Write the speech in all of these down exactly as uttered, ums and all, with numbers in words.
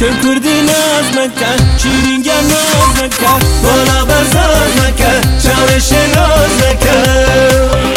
چه کردی ناز مکن شیرینگه ناز مکن بالا برزاز مکن چاوش ناز مکن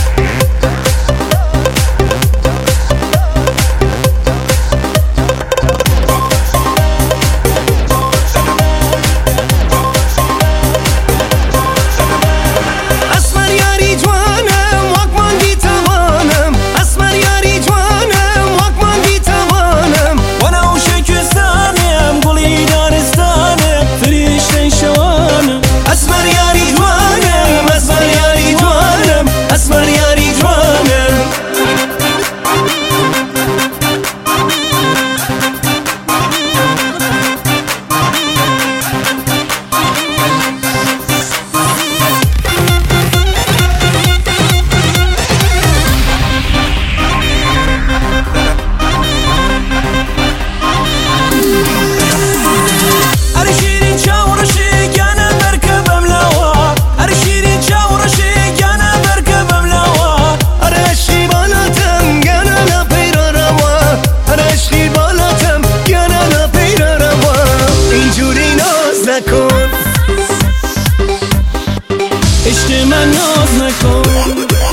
عشق من ناز نکن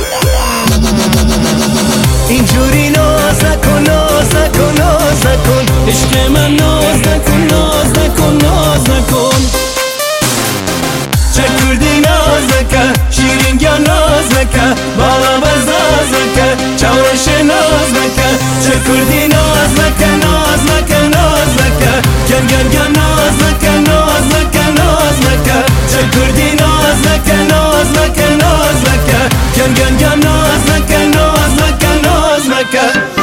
اینجوری ناز نکن ناز نکن ناز نکن عشق من ناز نکن ناز نکن ناز نکن چه کردی ناز نکن شیرینگه ناز نکن بالا برزاز نکن چاوش ناز نکن چه کردی ناز نکن ناز نکن ناز نکن گن گن گن ناز نکن ناز نکن ناز نکن چه کردی ناز نکن ناز نکن ناز نکن گن گن گن ناز نکن ناز نکن ناز نکن